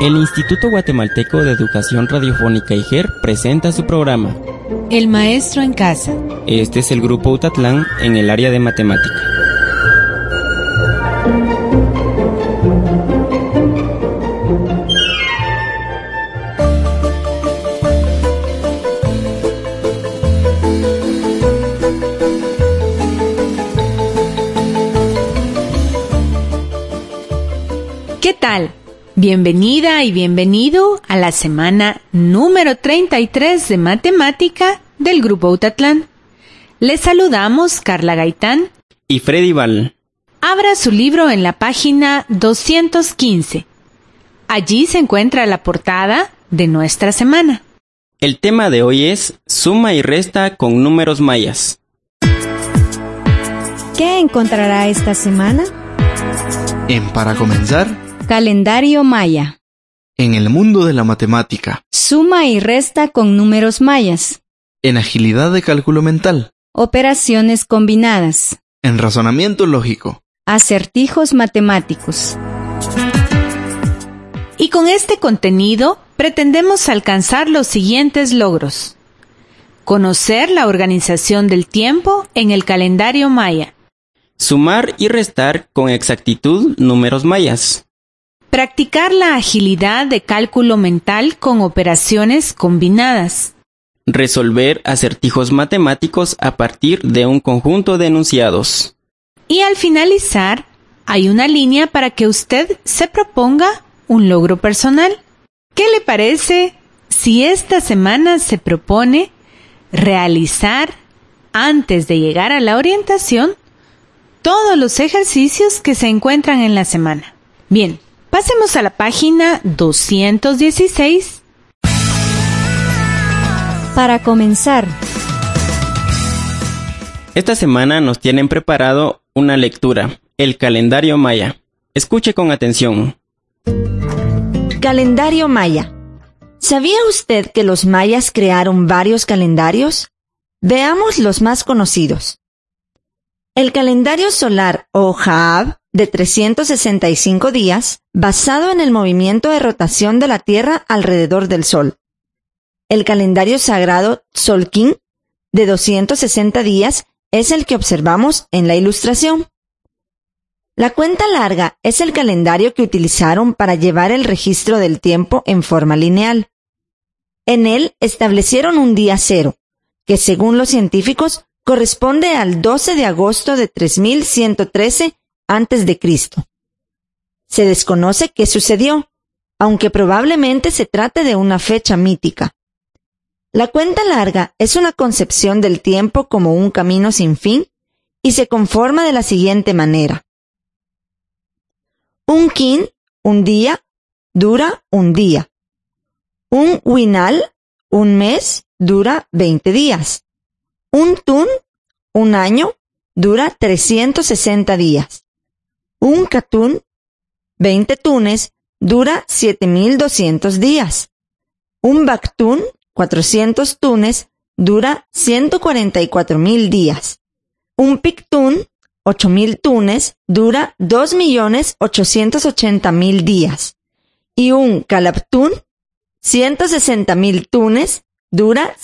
El Instituto Guatemalteco de Educación Radiofónica IGER presenta su programa El Maestro en Casa. Este es el Grupo Utatlán en el área de matemática. ¿Qué tal? Bienvenida y bienvenido a la semana número 33 de Matemática del Grupo Utatlán. Les saludamos Carla Gaitán y Freddy Val. Abra su libro en la página 215. Allí se encuentra la portada de nuestra semana. El tema de hoy es suma y resta con números mayas. ¿Qué encontrará esta semana? Para comenzar, calendario maya. En el mundo de la matemática. Suma y resta con números mayas. En agilidad de cálculo mental. Operaciones combinadas. En razonamiento lógico. Acertijos matemáticos. Y con este contenido pretendemos alcanzar los siguientes logros. Conocer la organización del tiempo en el calendario maya. Sumar y restar con exactitud números mayas. Practicar la agilidad de cálculo mental con operaciones combinadas. Resolver acertijos matemáticos a partir de un conjunto de enunciados. Y al finalizar, hay una línea para que usted se proponga un logro personal. ¿Qué le parece si esta semana se propone realizar, antes de llegar a la orientación, todos los ejercicios que se encuentran en la semana? Bien, pasemos a la página 216. Para comenzar. Esta semana nos tienen preparado una lectura, el calendario maya. Escuche con atención. Calendario maya. ¿Sabía usted que los mayas crearon varios calendarios? Veamos los más conocidos. El calendario solar o Jaab, de 365 días, basado en el movimiento de rotación de la Tierra alrededor del Sol. El calendario sagrado Tzolk'in, de 260 días, es el que observamos en la ilustración. La cuenta larga es el calendario que utilizaron para llevar el registro del tiempo en forma lineal. En él establecieron un día cero, que según los científicos corresponde al 12 de agosto de 3113 a.C. Se desconoce qué sucedió, aunque probablemente se trate de una fecha mítica. La cuenta larga es una concepción del tiempo como un camino sin fin y se conforma de la siguiente manera. Un kin, un día, dura un día. Un winal, un mes, dura 20 días. Un tun, un año, dura 360 días. Un katun, 20 tunes, dura 7200 días. Un baktun, 400 tunes, dura 144,000 días. Un pictun, 8,000 tunes, dura 2,880,000 días. Y un calaptun, 160,000 tunes, dura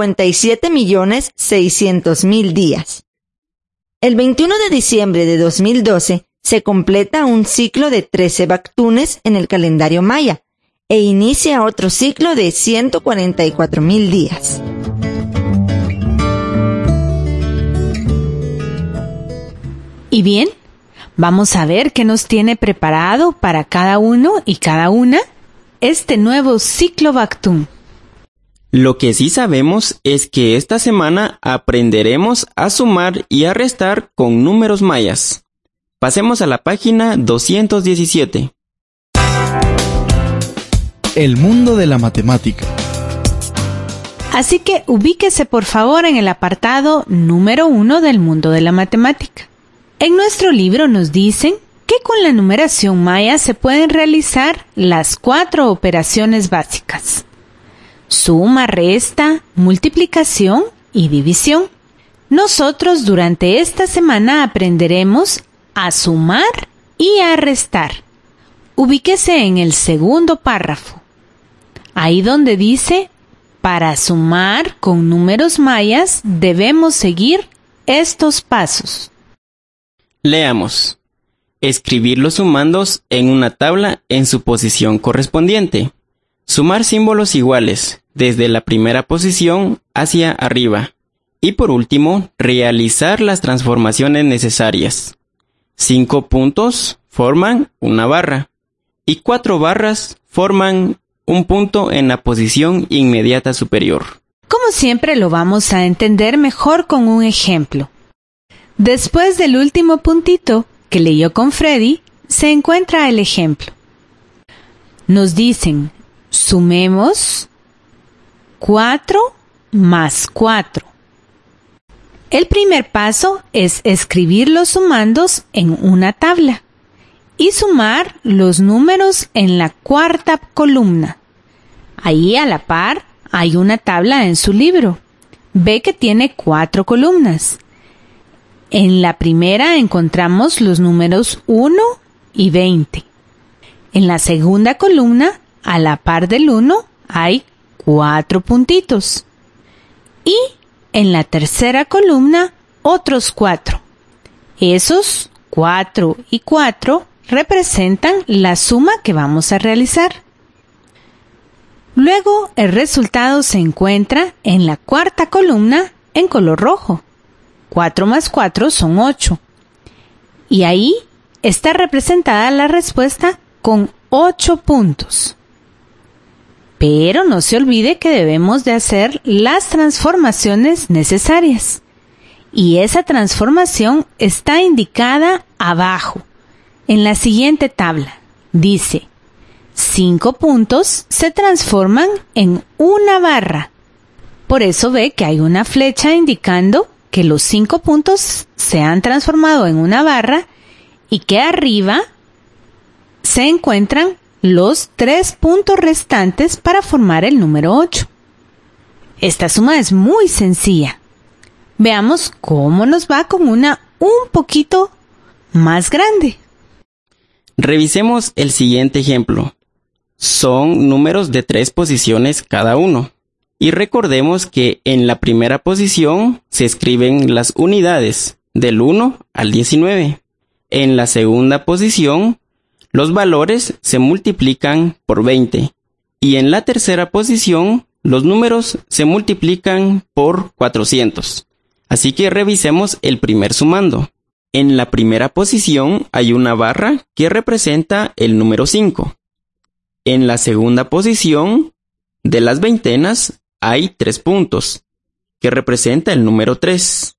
57,600,000 días. El 21 de diciembre de 2012 se completa un ciclo de 13 baktunes en el calendario maya e inicia otro ciclo de 144,000 días. Y bien, vamos a ver qué nos tiene preparado para cada uno y cada una este nuevo ciclo baktun. Lo que sí sabemos es que esta semana aprenderemos a sumar y a restar con números mayas. Pasemos a la página 217. El mundo de la matemática. Así que ubíquese por favor en el apartado número 1 del mundo de la matemática. En nuestro libro nos dicen que con la numeración maya se pueden realizar las 4 operaciones básicas: suma, resta, multiplicación y división. Nosotros durante esta semana aprenderemos a sumar y a restar. Ubíquese en el segundo párrafo, ahí donde dice: para sumar con números mayas debemos seguir estos pasos. Leamos. Escribir los sumandos en una tabla en su posición correspondiente. Sumar símbolos iguales desde la primera posición hacia arriba. Y por último, realizar las transformaciones necesarias. 5 puntos forman una barra y 4 barras forman un punto en la posición inmediata superior. Como siempre, lo vamos a entender mejor con un ejemplo. Después del último puntito que leyó con Freddy, se encuentra el ejemplo. Nos dicen: sumemos 4 más 4. El primer paso es escribir los sumandos en una tabla y sumar los números en la cuarta columna. Ahí a la par hay una tabla en su libro. Ve que tiene 4 columnas. En la primera encontramos los números 1 y 20. En la segunda columna, a la par del 1, hay 4 puntitos. Y en la tercera columna, otros 4. Esos 4 y 4 representan la suma que vamos a realizar. Luego, el resultado se encuentra en la cuarta columna en color rojo. 4 más 4 son 8. Y ahí está representada la respuesta con 8 puntos. Pero no se olvide que debemos de hacer las transformaciones necesarias. Y esa transformación está indicada abajo, en la siguiente tabla. Dice: 5 puntos se transforman en una barra. Por eso ve que hay una flecha indicando que los 5 puntos se han transformado en una barra y que arriba se encuentran los 3 puntos restantes para formar el número 8. Esta suma es muy sencilla. Veamos cómo nos va con una un poquito más grande. Revisemos el siguiente ejemplo. Son números de 3 posiciones cada uno. Y recordemos que en la primera posición se escriben las unidades del 1 al 19. En la segunda posición, los valores se multiplican por 20. Y en la tercera posición, los números se multiplican por 400. Así que revisemos el primer sumando. En la primera posición hay una barra que representa el número 5. En la segunda posición de las veintenas hay 3 puntos, que representa el número 3.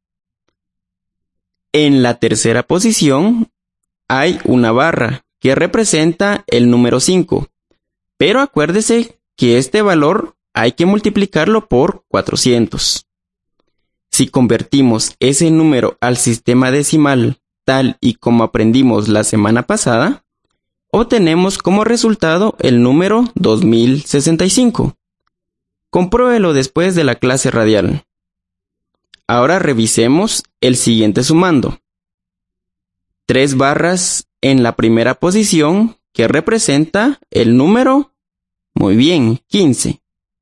En la tercera posición hay una barra que representa el número 5. Pero acuérdese que este valor hay que multiplicarlo por 400. Si convertimos ese número al sistema decimal tal y como aprendimos la semana pasada, obtenemos como resultado el número 2065. Compruébelo después de la clase radial. Ahora revisemos el siguiente sumando. 3 barras en la primera posición que representa el número, muy bien, 15.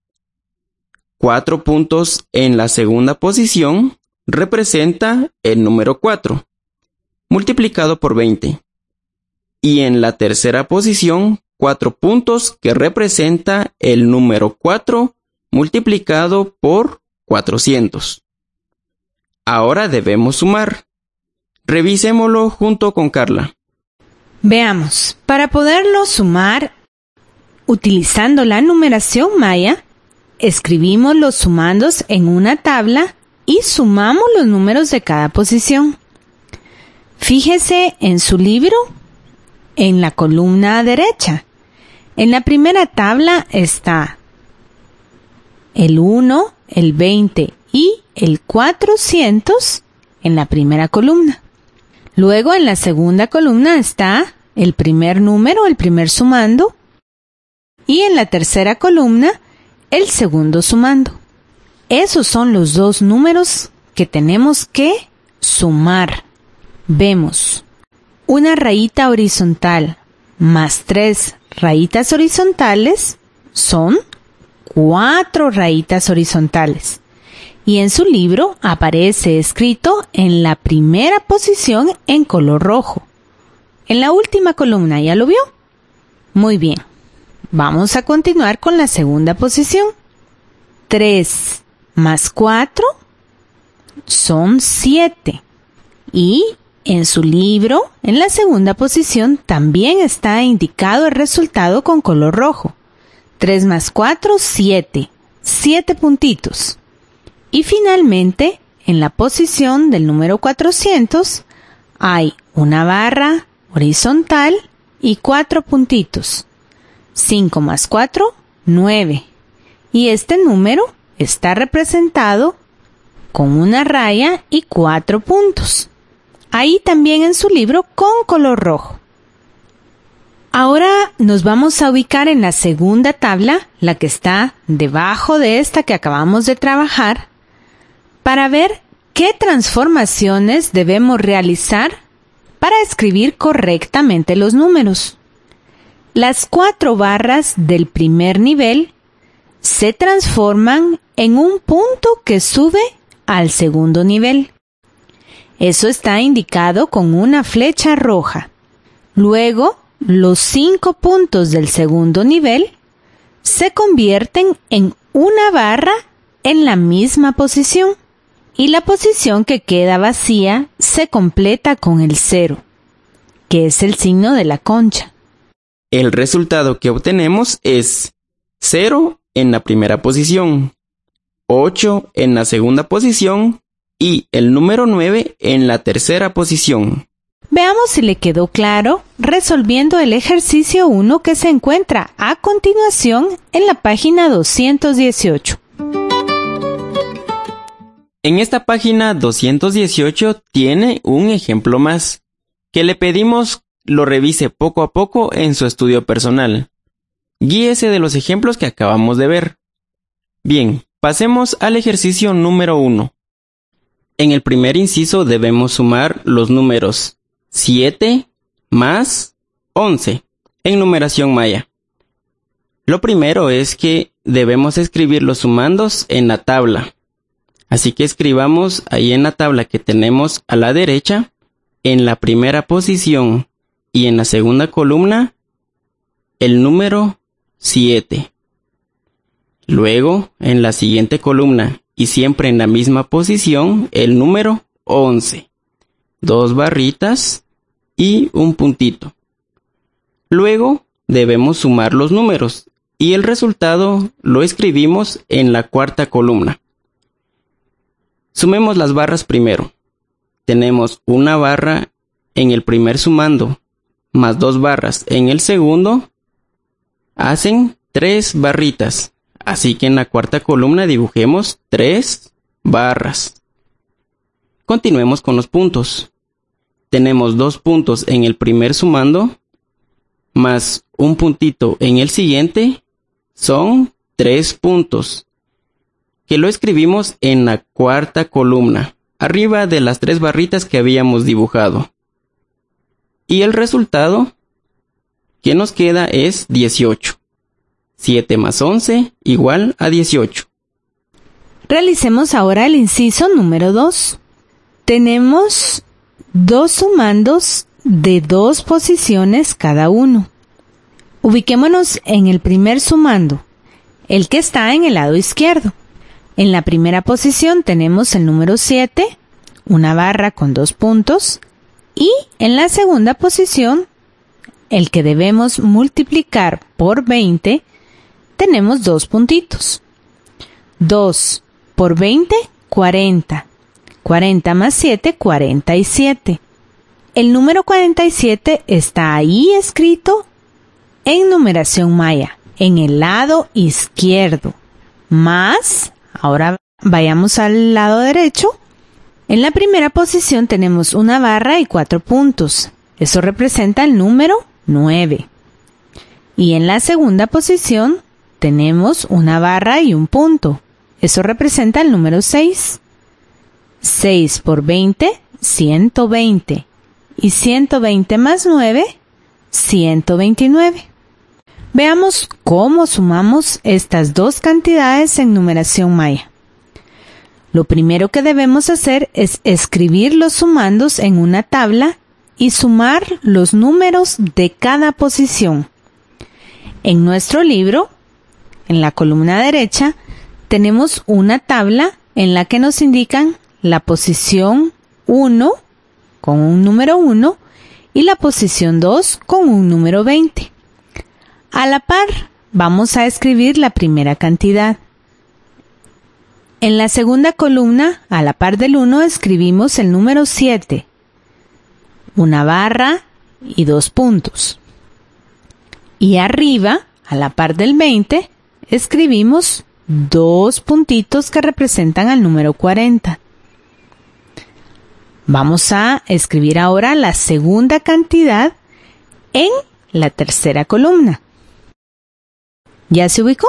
4 puntos en la segunda posición representa el número 4, multiplicado por 20. Y en la tercera posición, 4 puntos que representa el número 4 multiplicado por 400. Ahora debemos sumar. Revisémoslo junto con Carla. Veamos, para poderlo sumar, utilizando la numeración maya, escribimos los sumandos en una tabla y sumamos los números de cada posición. Fíjese en su libro, en la columna derecha. En la primera tabla está el 1, el 20 y el 400 en la primera columna. Luego en la segunda columna está el primer número, el primer sumando, y en la tercera columna el segundo sumando. Esos son los 2 números que tenemos que sumar. Vemos una rayita horizontal más 3 rayitas horizontales son 4 rayitas horizontales. Y en su libro aparece escrito en la primera posición en color rojo. En la última columna, ¿ya lo vio? Muy bien. Vamos a continuar con la segunda posición. 3 más 4 son 7. Y en su libro, en la segunda posición, también está indicado el resultado con color rojo. 3 más 4, 7. 7 puntitos. Y finalmente, en la posición del número 400, hay una barra horizontal y 4 puntitos. 5 más 4, 9. Y este número está representado con una raya y 4 puntos. Ahí también en su libro con color rojo. Ahora nos vamos a ubicar en la segunda tabla, la que está debajo de esta que acabamos de trabajar, para ver qué transformaciones debemos realizar para escribir correctamente los números. Las 4 barras del primer nivel se transforman en un punto que sube al segundo nivel. Eso está indicado con una flecha roja. Luego, los 5 puntos del segundo nivel se convierten en una barra en la misma posición. Y la posición que queda vacía se completa con el 0, que es el signo de la concha. El resultado que obtenemos es 0 en la primera posición, 8 en la segunda posición y el número 9 en la tercera posición. Veamos si le quedó claro resolviendo el ejercicio 1 que se encuentra a continuación en la página 218. En esta página 218 tiene un ejemplo más, que le pedimos lo revise poco a poco en su estudio personal. Guíese de los ejemplos que acabamos de ver. Bien, pasemos al ejercicio número 1. En el primer inciso debemos sumar los números 7 más 11 en numeración maya. Lo primero es que debemos escribir los sumandos en la tabla. Así que escribamos ahí en la tabla que tenemos a la derecha, en la primera posición y en la segunda columna, el número 7. Luego, en la siguiente columna y siempre en la misma posición, el número 11. 2 barritas y un puntito. Luego, debemos sumar los números y el resultado lo escribimos en la cuarta columna. Sumemos las barras primero. Tenemos una barra en el primer sumando, más 2 barras en el segundo, hacen 3 barritas. Así que en la cuarta columna dibujemos 3 barras. Continuemos con los puntos. Tenemos 2 puntos en el primer sumando, más un puntito en el siguiente, son 3 puntos. Que lo escribimos en la cuarta columna, arriba de las 3 barritas que habíamos dibujado. Y el resultado que nos queda es 18. 7 más 11 igual a 18. Realicemos ahora el inciso número 2. Tenemos 2 sumandos de 2 posiciones cada uno. Ubiquémonos en el primer sumando, el que está en el lado izquierdo. En la primera posición tenemos el número 7, una barra con 2 puntos, y en la segunda posición, el que debemos multiplicar por 20, tenemos 2 puntitos. 2 por 20, 40. 40 más 7, 47. El número 47 está ahí escrito en numeración maya, en el lado izquierdo, más... Ahora vayamos al lado derecho. En la primera posición tenemos una barra y 4 puntos. Eso representa el número 9. Y en la segunda posición tenemos una barra y un punto. Eso representa el número 6. 6 por 20, 120. Y 120 más 9, 129. Veamos cómo sumamos estas dos cantidades en numeración maya. Lo primero que debemos hacer es escribir los sumandos en una tabla y sumar los números de cada posición. En nuestro libro, en la columna derecha, tenemos una tabla en la que nos indican la posición 1 con un número 1 y la posición 2 con un número 20. A la par, vamos a escribir la primera cantidad. En la segunda columna, a la par del 1, escribimos el número 7, una barra y 2 puntos. Y arriba, a la par del 20, escribimos 2 puntitos que representan al número 40. Vamos a escribir ahora la segunda cantidad en la tercera columna. ¿Ya se ubicó?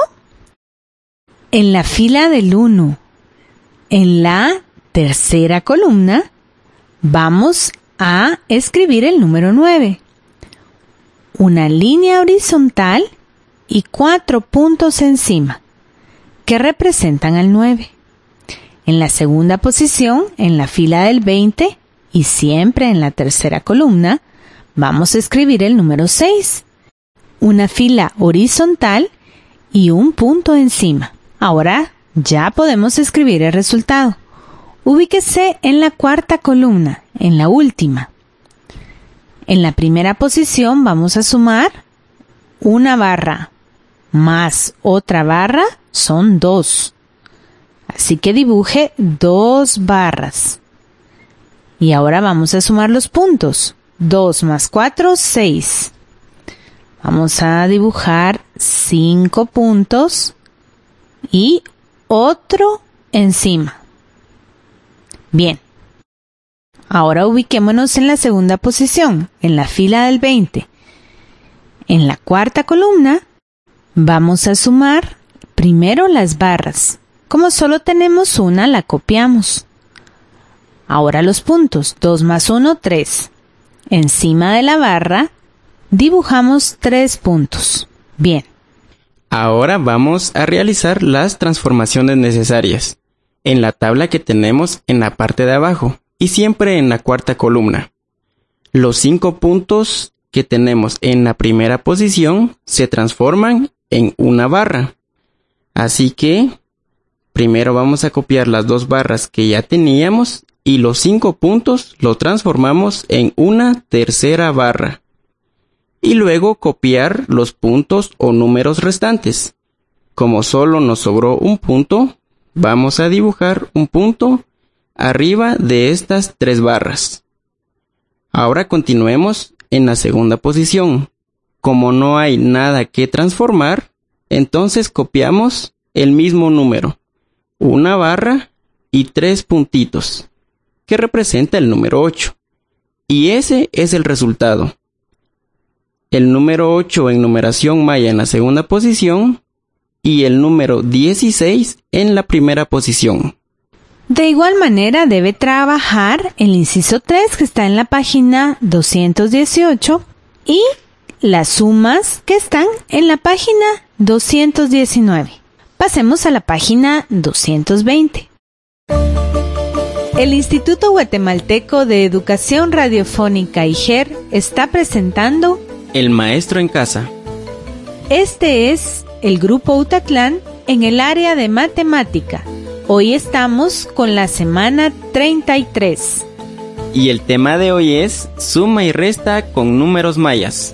En la fila del 1, en la tercera columna, vamos a escribir el número 9. Una línea horizontal y 4 puntos encima, que representan al 9. En la segunda posición, en la fila del 20, y siempre en la tercera columna, vamos a escribir el número 6. Una fila horizontal y un punto encima. Ahora ya podemos escribir el resultado. Ubíquese en la cuarta columna, en la última. En la primera posición vamos a sumar una barra más otra barra, son 2. Así que dibuje 2 barras. Y ahora vamos a sumar los puntos. 2 más 4, 6. Vamos a dibujar 5 puntos y otro encima. Bien. Ahora ubiquémonos en la segunda posición, en la fila del 20. En la cuarta columna vamos a sumar primero las barras. Como solo tenemos una, la copiamos. Ahora los puntos. 2 más 1, 3. Encima de la barra dibujamos 3 puntos. Bien. Ahora vamos a realizar las transformaciones necesarias en la tabla que tenemos en la parte de abajo y siempre en la cuarta columna. Los 5 puntos que tenemos en la primera posición se transforman en una barra. Así que primero vamos a copiar las 2 barras que ya teníamos y los 5 puntos los transformamos en una tercera barra. Y luego copiar los puntos o números restantes. Como solo nos sobró un punto, vamos a dibujar un punto arriba de estas 3 barras. Ahora continuemos en la segunda posición. Como no hay nada que transformar, entonces copiamos el mismo número, una barra y 3 puntitos, que representa el número 8. Y ese es el resultado. El número 8 en numeración maya en la segunda posición y el número 16 en la primera posición. De igual manera debe trabajar el inciso 3 que está en la página 218 y las sumas que están en la página 219. Pasemos a la página 220. El Instituto Guatemalteco de Educación Radiofónica IGER está presentando El maestro en casa. Este es el Grupo Utatlán en el área de matemática. Hoy estamos con la semana 33. Y el tema de hoy es suma y resta con números mayas.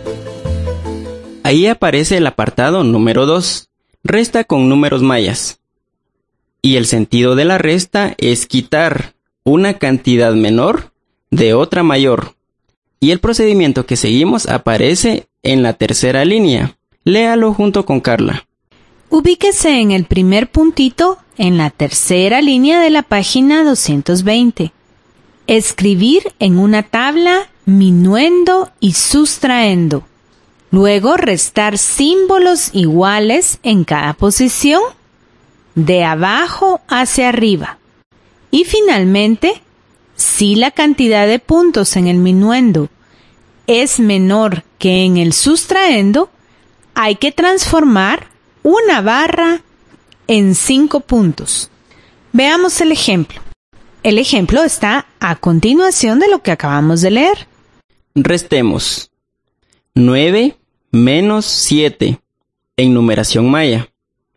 Ahí aparece el apartado número 2, resta con números mayas. Y el sentido de la resta es quitar una cantidad menor de otra mayor. Y el procedimiento que seguimos aparece en la tercera línea. Léalo junto con Carla. Ubíquese en el primer puntito en la tercera línea de la página 220. Escribir en una tabla minuendo y sustraendo. Luego restar símbolos iguales en cada posición, de abajo hacia arriba. Y finalmente, si la cantidad de puntos en el minuendo es menor que en el sustraendo, hay que transformar una barra en 5 puntos. Veamos el ejemplo. El ejemplo está a continuación de lo que acabamos de leer. Restemos 9 menos 7 en numeración maya.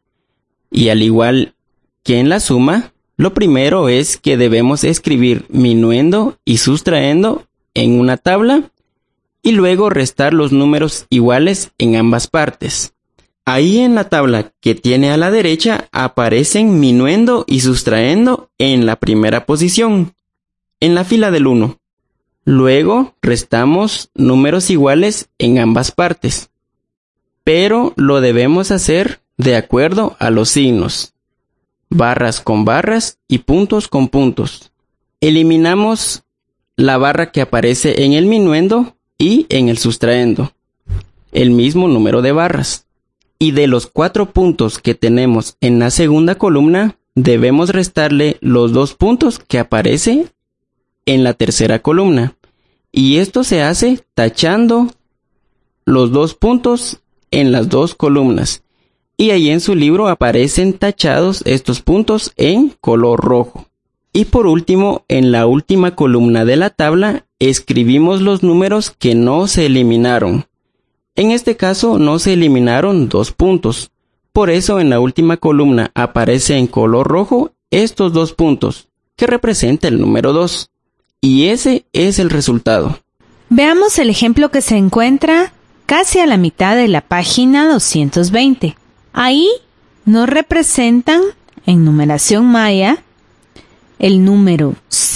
Y al igual que en la suma, lo primero es que debemos escribir minuendo y sustraendo en una tabla y luego restar los números iguales en ambas partes. Ahí en la tabla que tiene a la derecha aparecen minuendo y sustraendo en la primera posición, en la fila del 1. Luego restamos números iguales en ambas partes, pero lo debemos hacer de acuerdo a los signos, barras con barras y puntos con puntos. Eliminamos la barra que aparece en el minuendo y en el sustraendo, el mismo número de barras. Y de los 4 puntos que tenemos en la segunda columna, debemos restarle los 2 puntos que aparecen en la tercera columna. Y esto se hace tachando los 2 puntos en las 2 columnas. Y ahí en su libro aparecen tachados estos puntos en color rojo. Y por último, en la última columna de la tabla, escribimos los números que no se eliminaron. En este caso no se eliminaron 2 puntos. Por eso en la última columna aparece en color rojo estos 2 puntos, que representa el número 2. Y ese es el resultado. Veamos el ejemplo que se encuentra casi a la mitad de la página 220. Ahí nos representan en numeración maya el número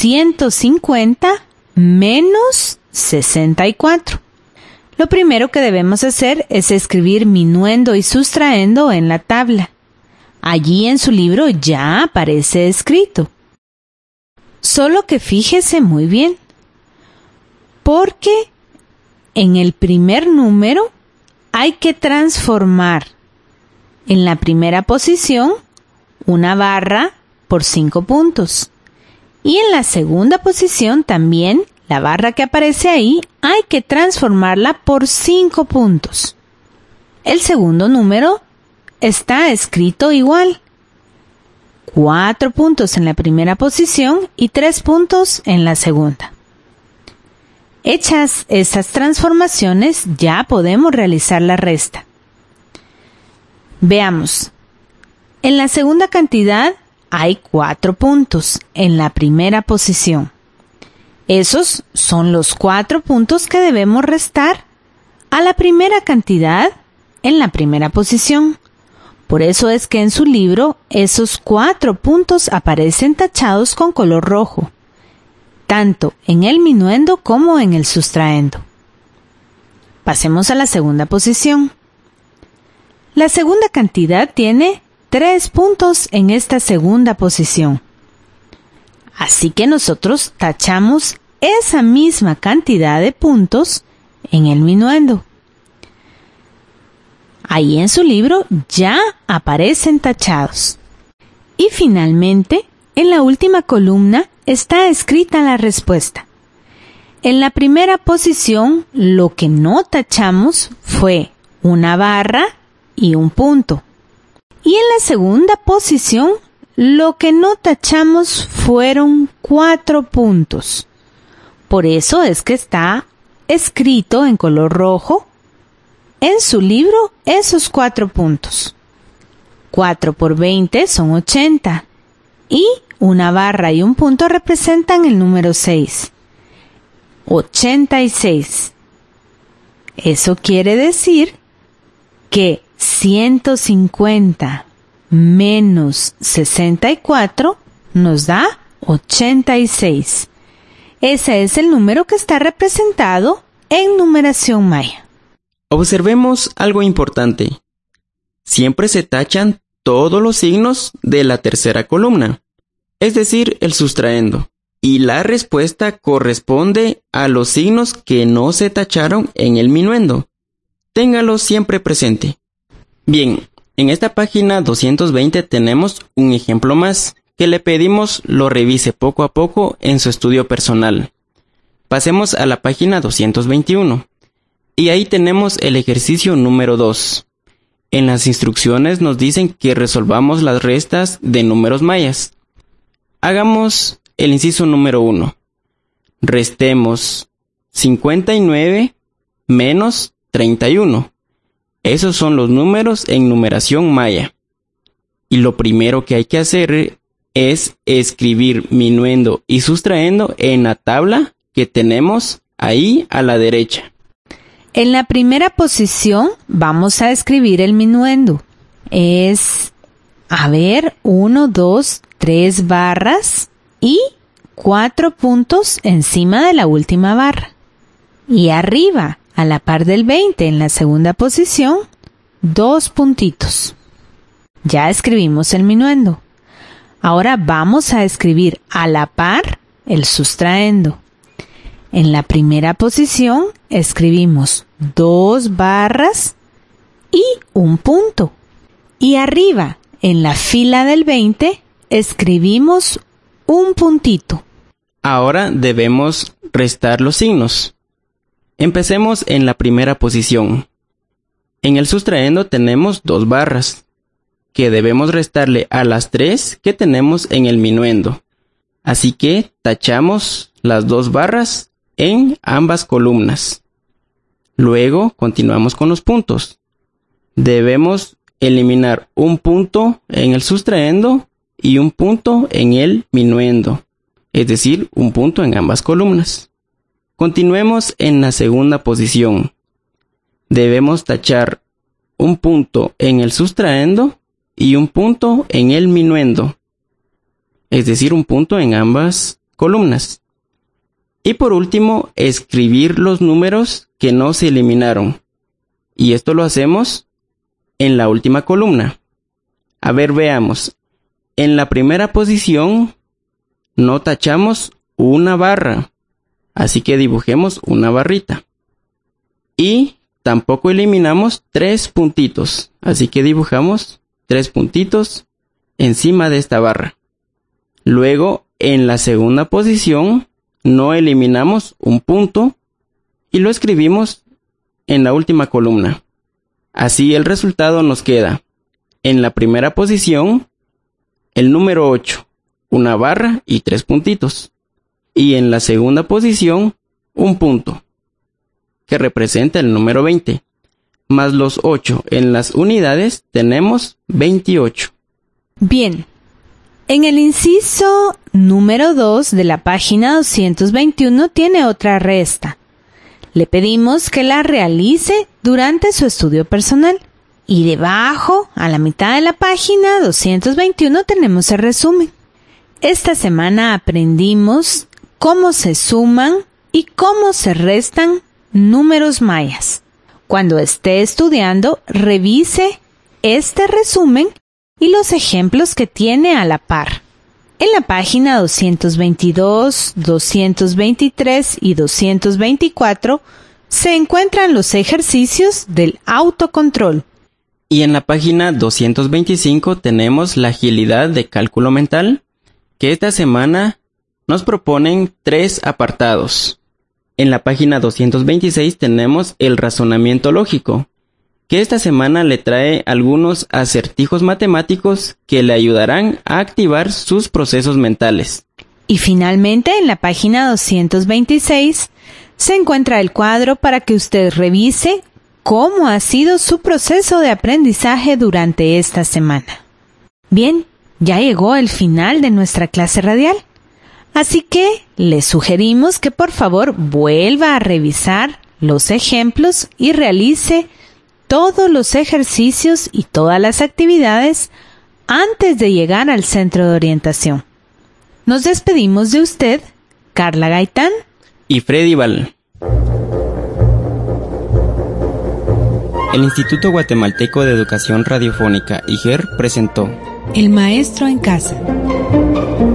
150 menos 64. Lo primero que debemos hacer es escribir minuendo y sustraendo en la tabla. Allí en su libro ya aparece escrito. Solo que fíjese muy bien, porque en el primer número hay que transformar en la primera posición una barra por 5 puntos. Y en la segunda posición también la barra que aparece ahí hay que transformarla por 5 puntos. El segundo número está escrito igual. 4 puntos en la primera posición y 3 puntos en la segunda. Hechas estas transformaciones, ya podemos realizar la resta. Veamos. En la segunda cantidad hay 4 puntos en la primera posición. Esos son los 4 puntos que debemos restar a la primera cantidad en la primera posición. Por eso es que en su libro esos 4 puntos aparecen tachados con color rojo, tanto en el minuendo como en el sustraendo. Pasemos a la segunda posición. La segunda cantidad tiene 3 puntos en esta segunda posición. Así que nosotros tachamos esa misma cantidad de puntos en el minuendo. Ahí en su libro ya aparecen tachados. Y finalmente, en la última columna está escrita la respuesta. En la primera posición, lo que no tachamos fue una barra y un punto. Y en la segunda posición, lo que no tachamos fueron 4 puntos. Por eso es que está escrito en color rojo en su libro esos 4 puntos. 4 por 20 son 80. Y una barra y un punto representan el número 6. 86. Eso quiere decir que 150 menos 64 nos da 86. Ese es el número que está representado en numeración maya. Observemos algo importante. Siempre se tachan todos los signos de la tercera columna, es decir, el sustraendo. Y la respuesta corresponde a los signos que no se tacharon en el minuendo. Téngalo siempre presente. Bien, en esta página 220 tenemos un ejemplo más que le pedimos lo revise poco a poco en su estudio personal. Pasemos a la página 221. Y ahí tenemos el ejercicio número 2. En las instrucciones nos dicen que resolvamos las restas de números mayas. Hagamos el inciso número 1. Restemos 59 menos 31. Esos son los números en numeración maya. Y lo primero que hay que hacer es escribir minuendo y sustraendo en la tabla que tenemos ahí a la derecha. En la primera posición vamos a escribir el minuendo. Es, 1, 2, 3 barras y 4 puntos encima de la última barra. Y arriba, a la par del 20, en la segunda posición, 2 puntitos. Ya escribimos el minuendo. Ahora vamos a escribir a la par el sustraendo. En la primera posición escribimos 2 barras y 1 punto. Y arriba, en la fila del 20, escribimos 1 puntito. Ahora debemos restar los signos. Empecemos en la primera posición. En el sustraendo tenemos 2 barras, que debemos restarle a las 3 que tenemos en el minuendo. Así que tachamos las 2 barras en ambas columnas. Luego continuamos con los puntos. Debemos eliminar 1 punto en el sustraendo y 1 punto en el minuendo, es decir, 1 punto en ambas columnas. Continuemos en la segunda posición. Debemos tachar 1 punto en el sustraendo y 1 punto en el minuendo, es decir, 1 punto en ambas columnas. Y por último, escribir los números que no se eliminaron. Y esto lo hacemos en la última columna. A ver, veamos. En la primera posición no tachamos una barra, así que dibujemos una barrita. Y tampoco eliminamos 3 puntitos, así que dibujamos 3 puntitos encima de esta barra. Luego, en la segunda posición, no eliminamos 1 punto y lo escribimos en la última columna. Así el resultado nos queda: en la primera posición, el número 8, una barra y 3 puntitos. Y en la segunda posición, 1 punto, que representa el número 20. Más los 8 en las unidades, tenemos 28. Bien. En el inciso número 2 de la página 221 tiene otra resta. Le pedimos que la realice durante su estudio personal. Y debajo, a la mitad de la página 221, tenemos el resumen. Esta semana aprendimos cómo se suman y cómo se restan números mayas. Cuando esté estudiando, revise este resumen y los ejemplos que tiene a la par. En la página 222, 223 y 224 se encuentran los ejercicios del autocontrol. Y en la página 225 tenemos la agilidad de cálculo mental, que esta semana nos proponen 3 apartados. En la página 226 tenemos el razonamiento lógico, que esta semana le trae algunos acertijos matemáticos que le ayudarán a activar sus procesos mentales. Y finalmente, en la página 226 se encuentra el cuadro para que usted revise cómo ha sido su proceso de aprendizaje durante esta semana. Bien, ya llegó el final de nuestra clase radial. Así que le sugerimos que por favor vuelva a revisar los ejemplos y realice todos los ejercicios y todas las actividades antes de llegar al centro de orientación. Nos despedimos de usted, Carla Gaitán y Freddy Val. El Instituto Guatemalteco de Educación Radiofónica, IGER, presentó El Maestro en Casa.